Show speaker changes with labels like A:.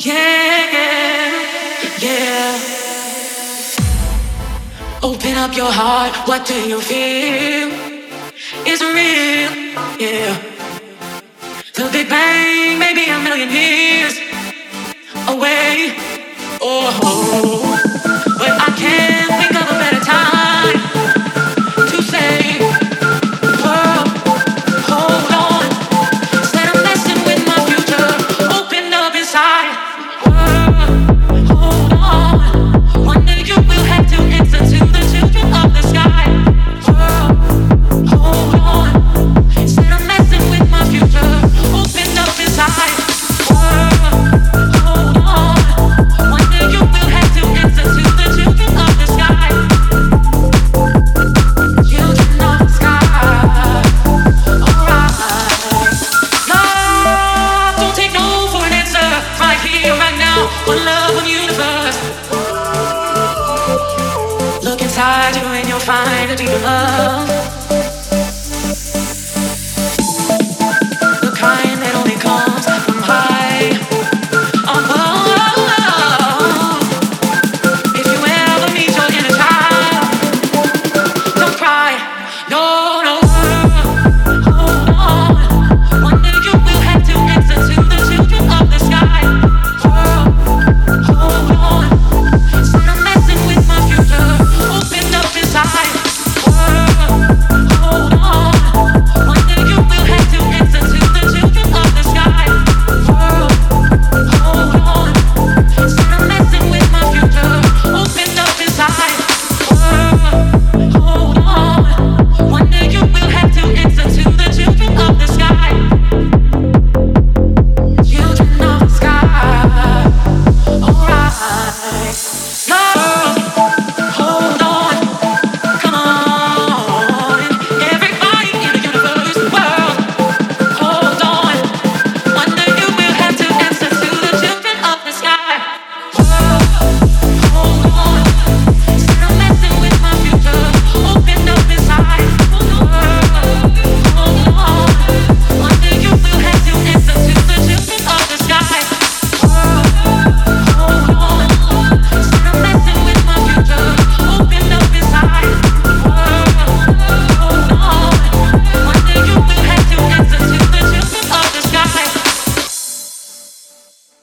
A: Yeah, yeah. Open up your heart. What do you feel? It's real. Yeah. The Big Bang, maybe a million years away. Oh, but I can't think of a better time to say, whoa, hold on. Instead of messing with my future, open up inside. Whoa, hold on. One day you will have to answer to the children of the sky. Whoa, hold on. Instead of messing with my future, open up inside. Whoa, hold on. One day you will have to answer to the children of the sky. Children of the sky. Alright. Love, don't take no for an answer. Right here, right now. One love, one universe. Look inside you and you'll find a deeper love.